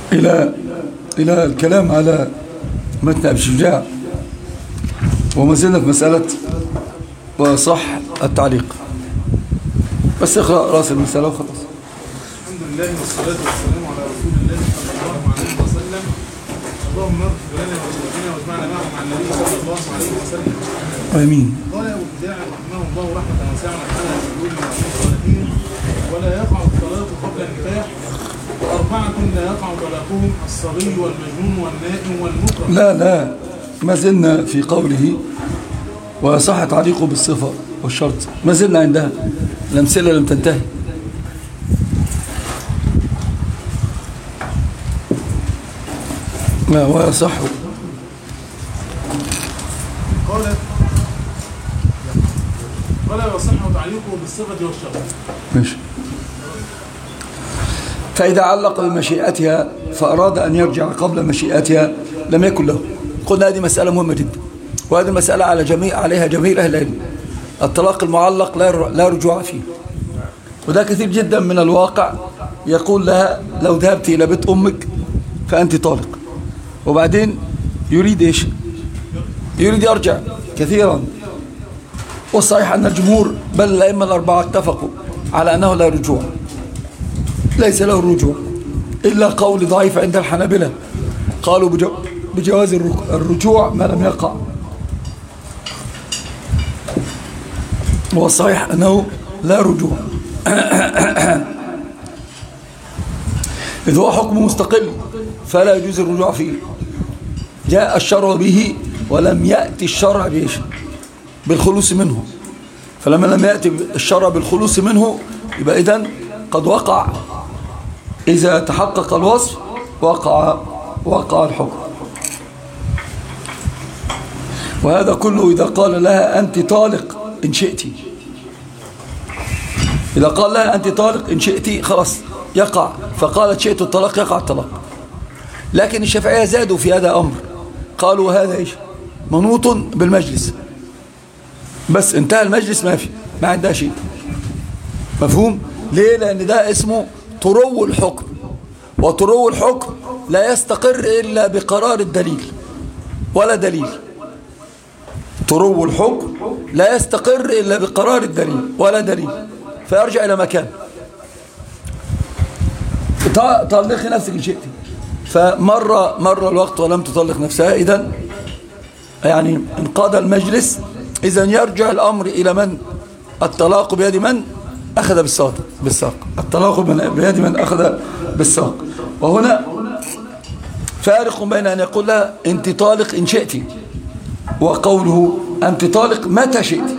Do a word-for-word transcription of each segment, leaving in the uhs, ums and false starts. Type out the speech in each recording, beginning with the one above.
إلى إلى الكلام على متن أبي شجاع، وما زلنا في مسألة وصح التعليق. بس اقرأ رأس المسألة وخلاص. الحمد لله والصلاة والسلام على رسول الله صلى الله عليه وسلم. اللهم اغفر لنا وذنوبنا واجمعنا معهم مع النبي صلى الله عليه وسلم. آمين. قال أبو شجاع رحمه الله رحمة واسعة على الحلول مع الصالحين: ولا يقع الطلاق قبل النكاح، وأربعة لا يقع طلاقهم: الصبي والمجنون والنائم والمكره. لا لا ما زلنا في قوله وصح تعليقه بالصفة والشرط، ما زلنا عندها، الأمثلة لم تنتهي. ما ويصح قال ولا يصح تعليقه بالصفة والشرط. ماشي. فإذا علق بمشيئتها فأراد أن يرجع قبل مشيئتها لم يكن له. قلنا هذه مسألة مهمة جدا، وهذه المسألة على جميع عليها جميع أهل العلم. الطلاق المعلق لا رجوع فيه، وده كثير جدا من الواقع. يقول لها لو ذهبت إلى بيت أمك فأنت طالق، وبعدين يريد إيش؟ يريد يرجع كثيرا. والصحيح أن الجمهور بل الأئمة الأربعة اتفقوا على أنه لا رجوع، ليس له الرجوع، إلا قول ضعيف عند الحنابلة قالوا بجواز الرجوع ما لم يقع. والصحيح أنه لا رجوع إذ هو حكم مستقل فلا يجوز الرجوع فيه. جاء الشرع به ولم يأتي الشرع بإيش؟ بالخلوص منه. فلما لم يأتي الشرع بالخلوص منه يبقى إذن قد وقع، إذا تحقق الوصف وقع وقع الحكم. وهذا كله إذا قال لها أنت طالق إن شئت، إذا قال لها أنت طالق إن شئت خلاص يقع، فقالت شئت الطلاق يقع الطلاق. لكن الشافعية زادوا في هذا أمر، قالوا هذا إيش؟ منوط بالمجلس، بس انتهى المجلس ما في، ما عندها شيء. مفهوم؟ ليه؟ لأن ده اسمه طرو الحكم، وطرو الحكم لا يستقر إلا بقرار الدليل ولا دليل. طرو الحكم لا يستقر إلا بقرار الدليل ولا دليل، فيرجع إلى مكان. طلقي نفسك إن شئتي، فمر مر الوقت ولم تطلق نفسها، إذن يعني انقضى المجلس، إذن يرجع الأمر إلى من؟ الطلاق بيد من أخذ بالساق بالساق الطلاق بيد من أخذ بالساق. وهنا فارق بين أن يقول لها أنت طالق إن شئتي، وقوله أنت طالق متى شئتي.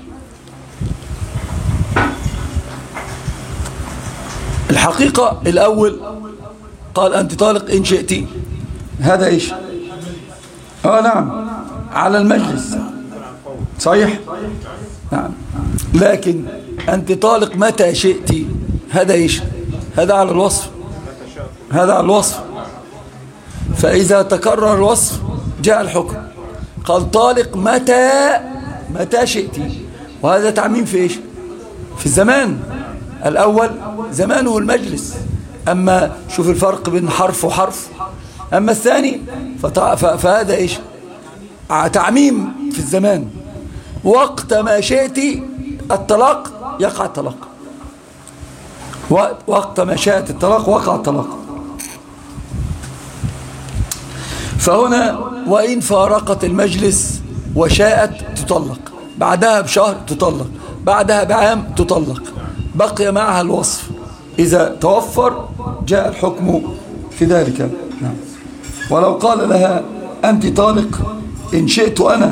الحقيقة الأول قال أنت طالق إن شئتي، هذا إيش؟ آه نعم على المجلس، صحيح؟ نعم. لكن أنت طالق متى شئتي هذا إيش؟ هذا على الوصف، هذا على الوصف. فإذا تكرر الوصف جاء الحكم، قال طالق متى متى شئتي، وهذا تعميم في إيش؟ في الزمان. الأول زمانه المجلس، أما شوف الفرق بين حرف وحرف. أما الثاني فهذا إيش؟ تعميم في الزمان. وقت ما شئت الطلاق يقع الطلاق، وقت ما شاءت الطلاق وقع الطلاق. فهنا وإن فارقت المجلس وشاءت تطلق، بعدها بشهر تطلق، بعدها بعام تطلق، بقي معها الوصف. إذا توفر جاء الحكم في ذلك. نعم. ولو قال لها أنت طالق إن شئت أنا،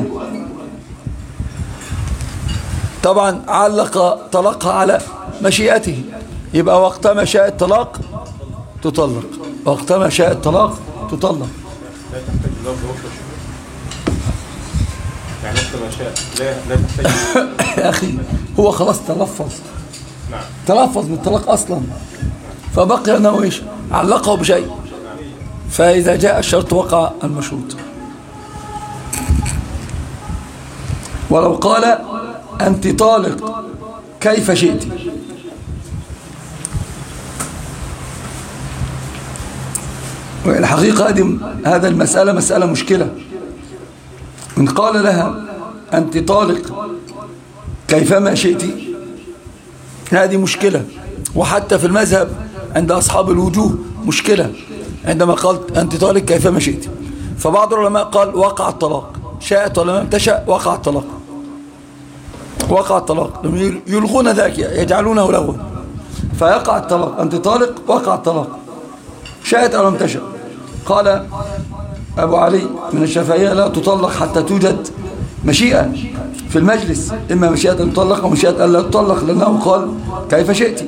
طبعا علق طلقها على مشيئته، يبقى وقت ما شاء الطلاق تطلق، وقت ما شاء الطلاق تطلق. لا تحتاج لفظ وصل يعني وقت ما شاء، لا لا تحتاج يا أخي هو خلاص تلفظ، نعم تلفظ بالطلاق أصلا، فبقي أنه إيش؟ علقه بشيء، فإذا جاء الشرط وقع المشروط. ولو قال أنت طالق كيف شئت، الحقيقة هذه هذا المسألة مسألة مشكلة. إن قال لها أنت طالق كيفما شئت هذه مشكلة. وحتى في المذهب عند أصحاب الوجوه مشكلة عندما قالت أنت طالق كيفما شئت. فبعض العلماء قال وقع الطلاق، شاءت ولا لم تشأ وقع الطلاق، وقع الطلاق، يلغون ذلك يجعلونه لغوا، فيقع الطلاق. أنت طالق وقع الطلاق شاءت أو لم تشأ. قال أبو علي من الشافعية لا تطلق حتى توجد مشيئة في المجلس، إما مشيئة أن تطلق ومشيئة أن لا تطلق، لأنه قال كيف شئت.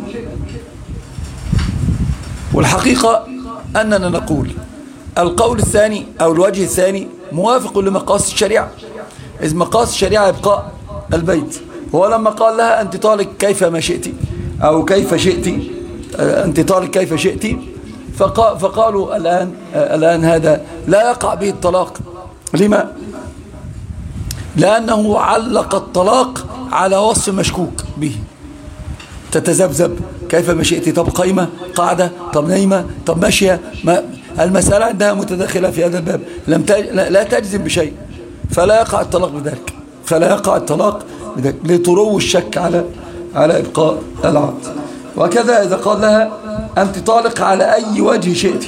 والحقيقة أننا نقول القول الثاني أو الوجه الثاني موافق لمقاصد الشريعة، إذ مقاصد الشريعة إبقاء البيت. هو لما قال لها أنت طالق كيف ما شئت أو كيف شئت، أنت طالق كيف شئت، فقالوا الآن الآن هذا لا يقع به الطلاق. لما؟ لأنه علق الطلاق على وصف مشكوك به، تتذبذب كيف ما شئت، طب قايمة قاعدة، طب نايمة، طب ماشية. ما المسألة عندها متداخلة في هذا الباب، لم تج... لا تجزم بشيء، فلا يقع الطلاق بذلك، فلا يقع الطلاق بذلك لطرو الشك على على إبقاء العقد. وكذا إذا قال لها أنت طالق على أي وجه شئت،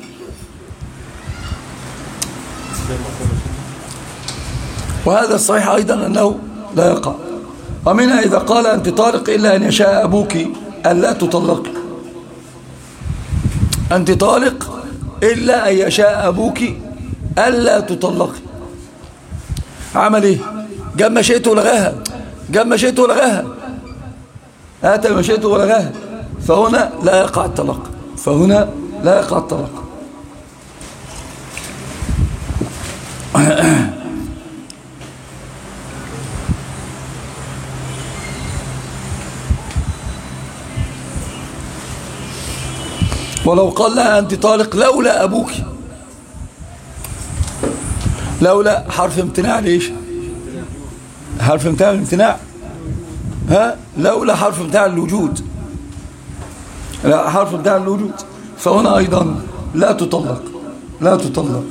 وهذا الصحيح أيضا أنه لا يقع. ومنها إذا قال أنت طالق إلا أن يشاء أبوك ألا تطلق، أنت طالق إلا أن يشاء أبوك ألا تطلق. عمل إيه؟ جاب ما شئت ولغاها، جاب ما شئت ولغاها، هات ما شئت ولغاها، فهنا لا يقع الطلاق، فهنا لا يقع الطلاق. ولو قال لها أنت طالق لولا أبوك، لولا حرف امتناع، ليش حرف امتناع؟ الامتناع ها، لولا حرف امتناع الوجود، لا حرف امتناع الوجود، فهنا أيضا لا تطلق، لا تطلق.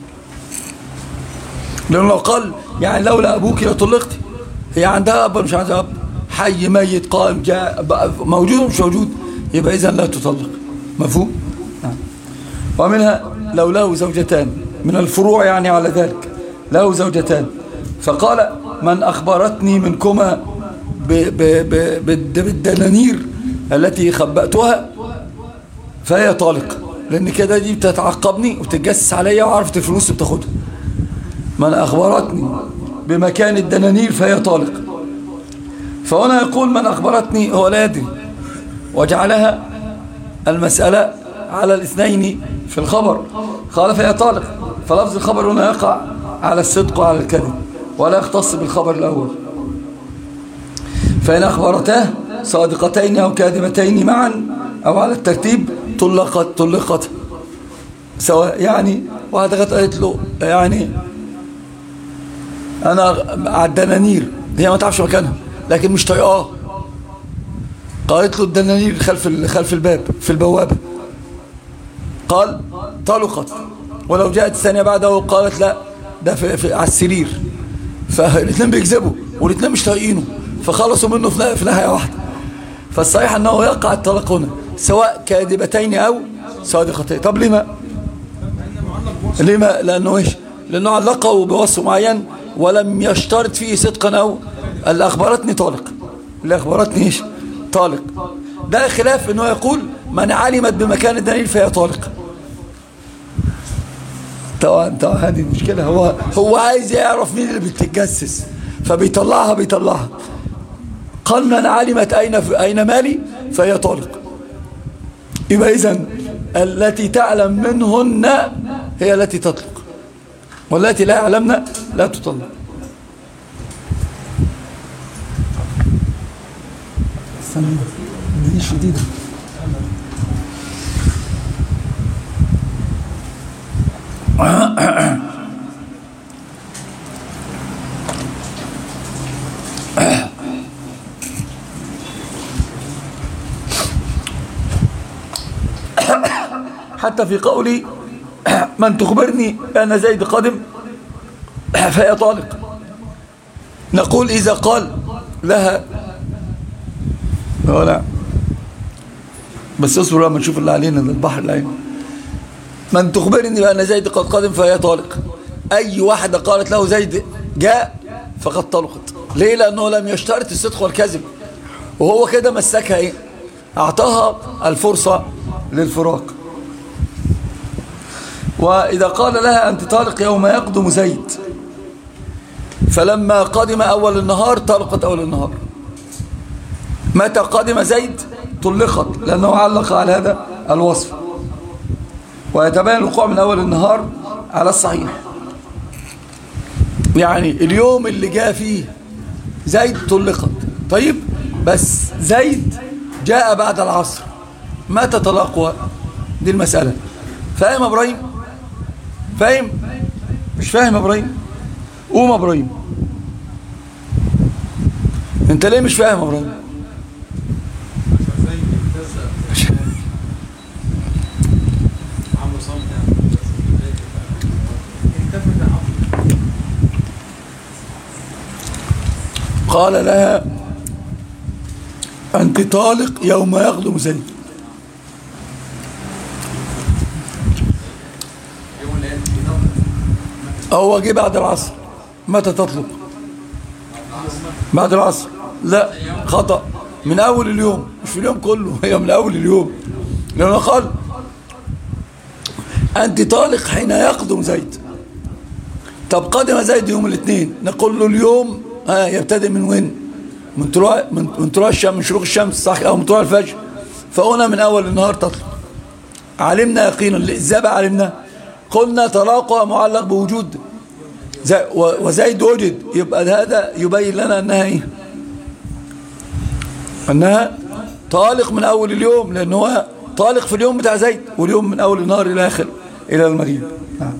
لأنه لو قال يعني لولا أبوك لطلقت، هي عندها أب مش عندها أب، حي ميت قائم جاء موجود مش موجود، يبقى إذن لا تطلق. مفهوم؟ نعم. ومنها لو له زوجتان، من الفروع يعني على ذلك، له زوجتان، فقال من أخبرتني منكما بالدنانير التي خبأتها فهي طالق، لأن كده دي بتتعقبني وتتجسس عليا وعرفت الفلوس بتاخدها. من أخبرتني بمكان الدنانير فهي طالق. فهنا يقول من أخبرتني هو لا يدري، وجعلها المسألة على الاثنين في الخبر، قال فهي طالق، فلفظ الخبر هنا يقع على الصدق وعلى الكذب ولا يختص بالخبر الأول. فإن أخبرتاه صادقتين أو كاذبتين معا أو على الترتيب طلقت طلقت سواء. يعني واحدة قالت له يعني أنا على الدنانير، هي ما تعرفش مكانها لكن مش طايقاه، قالت له الدنانير خلف خلف الباب في البوابة، قال طلقت. ولو جاءت الثانية بعده قالت لا ده في في على السرير، فالاثنين بيكذبوا والاثنين مش طايقينه، فخلصوا منه في ناحية واحدة. فالصحيح أنه يقع الطلاق هنا سواء كاذبتين أو صادقتين. طب لما؟ لما؟ لأنه إيش؟ لأنه علقه بوصف معين ولم يشترط فيه صدقا، أو اللي أخبرتني طالق، اللي أخبرتني إيش؟ طالق. ده خلاف أنه يقول من علمت بمكان الدليل فهي طالق. طبعا طبعا هذه المشكلة، هو هو عايز يعرف مين اللي بتتجسس فبيطلعها بيطلعها. قال من علمت أين أين مالي فهي طالق. يبقى إذن التي تعلم منهن هي التي تطلق، والتي لا يعلمن لا تطلق. دي شديدة. حتى في قولي من تخبرني أن زيد قادم فهي طالق. نقول إذا قال لها لا بس اصبر لما نشوف اللي علينا البحر اللي علينا. من تخبرني بأن زيد قد قادم فهي طالق. أي واحدة قالت له زيد جاء فقد طلقت. ليه؟ لأنه لم يشترط الصدق والكذب، وهو كده مسكها إيه؟ أعطاها الفرصة للفراق. وإذا قال لها أنت طالق يوم يقدم زيد، فلما قدم أول النهار طلقت أول النهار. متى قدم زيد طلقت، لأنه علق على هذا الوصف، ويتبين الوقوع من أول النهار على الصحيح. يعني اليوم اللي جاء فيه زيد طلقت. طيب بس زيد جاء بعد العصر، متى طلاقها؟ دي المسألة. فاهم ابراهيم؟ فاهم؟ مش فاهم ابراهيم؟ قوم ابراهيم. انت ليه مش فاهم ابراهيم؟ قال لها أنت طالق يوم يقدم زيد. هو جه بعد العصر. متى تطلق؟ بعد العصر. لا خطأ، من أول اليوم، مش في اليوم كله، هي من أول اليوم، لأنه قال أنت طالق حين يقدم زيد. طب قدم زيد يوم الاثنين، نقول له اليوم ها يبتدئ من وين؟ من طلوع من طلوع الشمس، من شروق الشمس صح، او من طلوع الفجر. فهنا من اول النهار تطلق. علمنا يقينا. ازاي بقى علمنا؟ قلنا طلاقها معلق بوجود زي وزيد وجد، يبقى هذا يبين لنا انها ايه؟ انها طالق من اول اليوم، لانه هو طالق في اليوم بتاع زيد، واليوم من اول النهار الى اخر الى المغيب. نعم.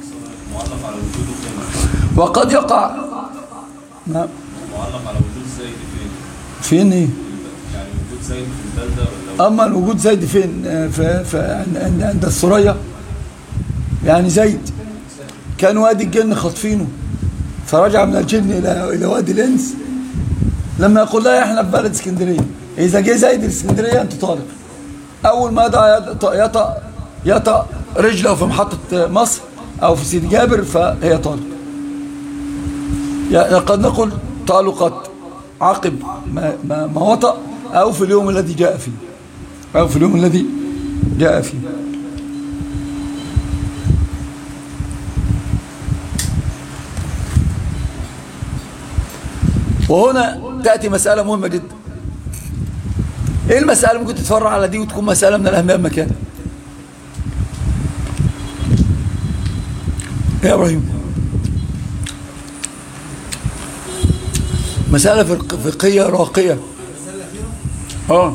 وقد يقع. نعم. معلق على وجود زيد فين؟ فين ايه؟ يعني وجود زيد في البلدة ولا؟ اما الوجود زيد فين؟ في في عند الثريا. يعني زيد كان وادي الجن خاطفينه، فرجع من الجن الى الى وادي الانس. لما يقول لها احنا في بلد اسكندريه، اذا جه زيد الاسكندريه انت طالق. اول ما يطأ يطأ يطأ رجله في محطه مصر او في سيدي جابر فهي طالق. يعني قد نقول طالقت عقب ما, ما, ما وطأ، أو في اليوم الذي جاء فيه، أو في اليوم الذي جاء فيه. وهنا تأتي مسألة مهمة جدا. إيه المسألة؟ ممكن تتفرع على دي وتكون مسألة من الأهمية بمكان. يا إبراهيم، مسألة فقهية راقية. اه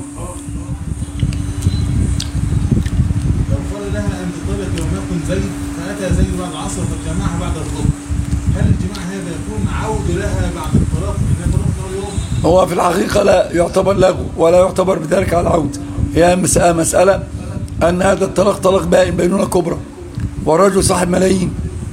لو قال لها أن تطلق يوم يكن زيد فأتى زيد بعد العصر فجمعها بعد الظهر، هل الجماع هذا يكون عود لها بعد الطلاق إنها طلقت اليوم؟ هو في الحقيقة لا يعتبر لغو ولا يعتبر بذلك على العود. هي مسألة أن هذا الطلاق طلاق بائن بينونة كبرى، والرجل صاحب ملايين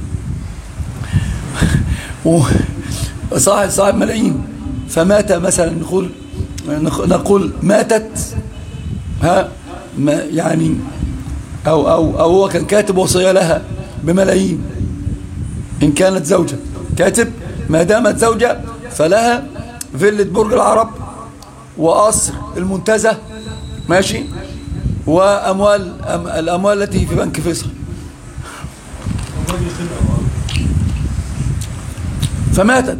وصاحب صاحب ملايين، فمات مثلا، نقول نقول ماتت ها يعني أو, أو, أو هو كان كاتب وصية لها بملايين. إن كانت زوجة كاتب، ما دامت زوجة فلها فيلة برج العرب وقصر المنتزه ماشي، وأموال الأموال التي في بنك فيصل. فماتت،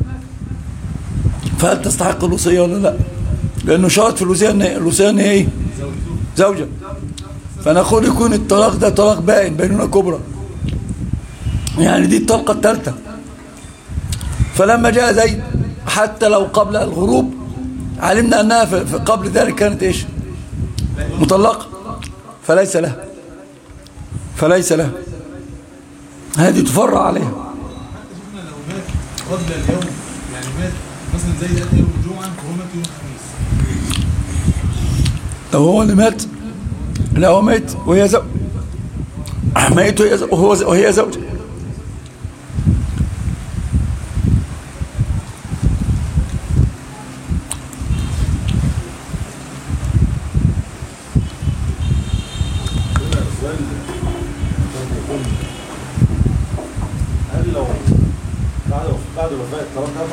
فهل تستحق الوصية ولا لا؟ لأنه شرط في الوصية ان الوصية ان ايه؟ زوجة. فنقول يكون الطلاق ده طلاق بائن بينونة كبرى، يعني دي الطلقة الثالثة. فلما جاء زيد حتى لو قبل الغروب علمنا أنها في قبل ذلك كانت إيش؟ مطلقة، فليس لها فليس لها هذه تفرع عليها. حتى شفنا لو مات قبل اليوم، يعني مات مثلا زيد أتى يوم الجمعة وهو مات يوم الخميس، لو هو اللي مات، لا هو مات وهي زو... ميت وهو وهي زوجة. هل لو بعد بعد الوفاة الطلاق يقع؟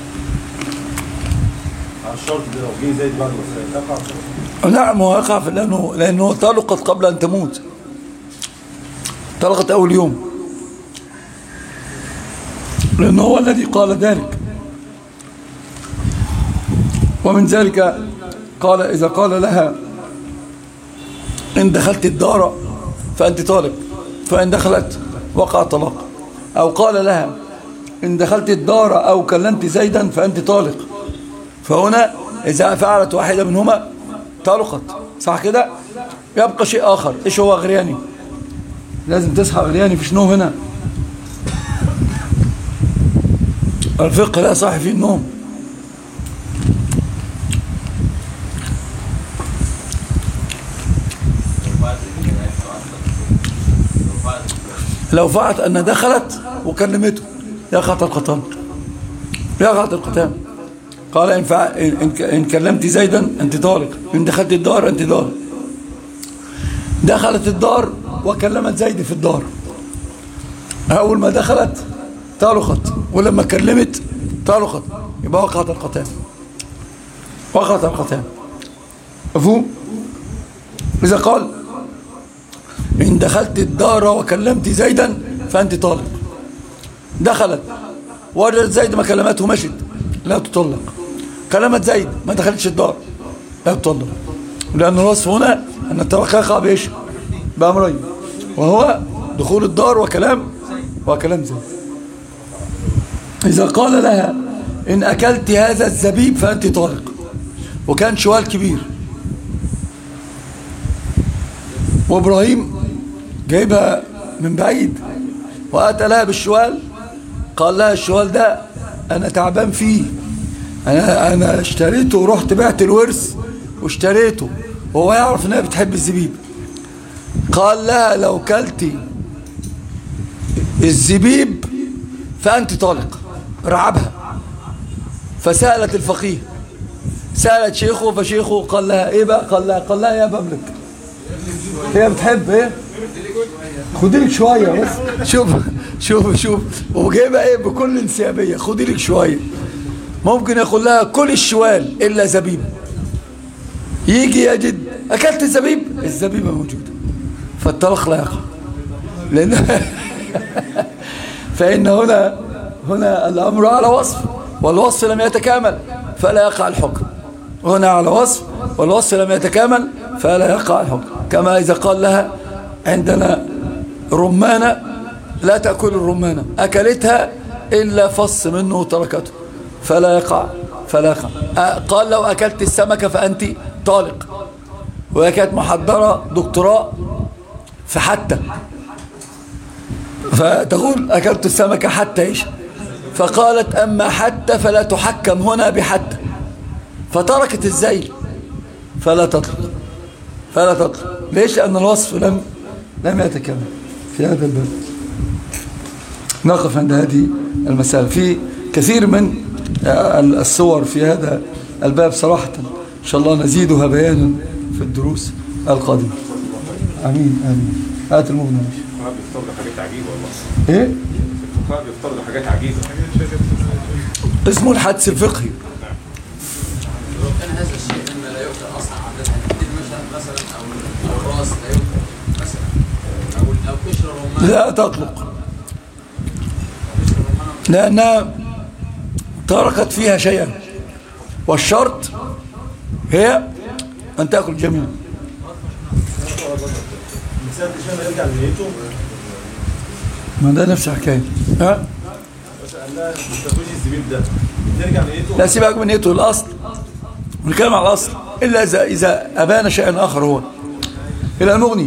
على الشرط ده لو جه زي بعد الوفاة يقع؟ نعم هو يقع لأنه لأنه طلقت قبل أن تموت، طلقت أول يوم، لأنه هو الذي قال ذلك. ومن ذلك قال إذا قال لها إن دخلت الدار فأنت طالق، فإن دخلت وقع طلاق. أو قال لها إن دخلت الدار أو كلمت زيدا فأنت طالق، فهنا إذا فعلت واحدة منهما طلقت، صح كده؟ يبقى شيء آخر. إيش هو غرياني؟ لازم تصحى غرياني في شنو هنا؟ الفقه لا صح فيه النوم. لو فعلت أن دخلت وكلمته يقع القتام، يقع القتام. قال إن, فع... إن... إن كلمت زيدا أنت طالق، إن دخلت الدار أنت طالق. دخلت الدار وكلمت زيد في الدار، أول ما دخلت طلقت، ولما كلمت طلقت، يبقى وقعت القتام، وقعت القتام. مفهوم؟ إذا قال إن دخلت الدار وكلمت زيدا فأنت طالق، دخلت وجدت زيد ما كلمته مشت، لا تطلق. كلمت زيد ما دخلتش الدار، لا تطلق، لأن الوصف هنا أن الطلاق يقع بإيش؟ بأمرين، وهو دخول الدار وكلام وكلام زيد. إذا قال لها إن أكلت هذا الزبيب فأنت طالق، وكان شوال كبير، وإبراهيم جايبها من بعيد وأتى لها بالشوال، قال لها الشوال ده أنا تعبان فيه، أنا, أنا اشتريته ورحت بعت الورث واشتريته، وهو يعرف أنها بتحب الزبيب. قال لها لو كلتي الزبيب فأنت طالق، رعبها. فسألت الفقيه، سألت شيخه، فشيخه قال لها ايه بقى؟ قال لها قال لها يا بملك، هي بتحب ايه؟ خدي لك شويه بس. شوف شوف شوف وجايبها ايه بكل انسيابيه، خدي لك شويه. ممكن يقول لها كل الشوال الا زبيب، يجي يجد اكلت الزبيب، الزبيبه موجوده، فالطلاق لا يقع. لان فان هنا هنا الامر على وصف، والوصف لم يتكامل فلا يقع الحكم. هنا على وصف والوصف لم يتكامل فلا يقع الحكم. كما إذا قال لها عندنا رمانة لا تأكل الرمانة، أكلتها إلا فص منه وتركته، فلا يقع فلا يقع. قال لو أكلت السمكة فأنت طالق، وهي كانت محضرة دكتوراه في حتى، فتقول أكلت السمكة حتى إيش؟ فقالت أما حتى فلا تحكم هنا بحتى، فتركت الزيل فلا تطلق، فلا تطلق. ليش؟ لأن الوصف لم لم يتكمل في هذا الباب. نقف عند هذه المسألة. في كثير من الصور في هذا الباب صراحة، إن شاء الله نزيدها بيانا في الدروس القادمة. آمين آمين. هات المغنى. بيفترض حاجات عجيبة والله. إيه؟ الفقهاء بيفترض حاجات عجيبة. اسمه الحدس الفقهي. لو كان هذا الشيء مما لا يؤكل اصلا عادة، الدين مثلا او الراس لا يؤكل مثلا، او او قشر الرمان لا تطلق، لأنها تركت فيها شيئا، والشرط هي أن تأكل جميعا. الإنسان تشان يرجع لنيته، ما ده نفس الحكاية. ها؟ بس قال لها ما تاكلش الزبيب ده، نرجع لنيته. لا سيبك من نيته، الأصل ونتكلم على الأصل، إلا إذا إذا أبان شيئا آخر. هو إلى المغني.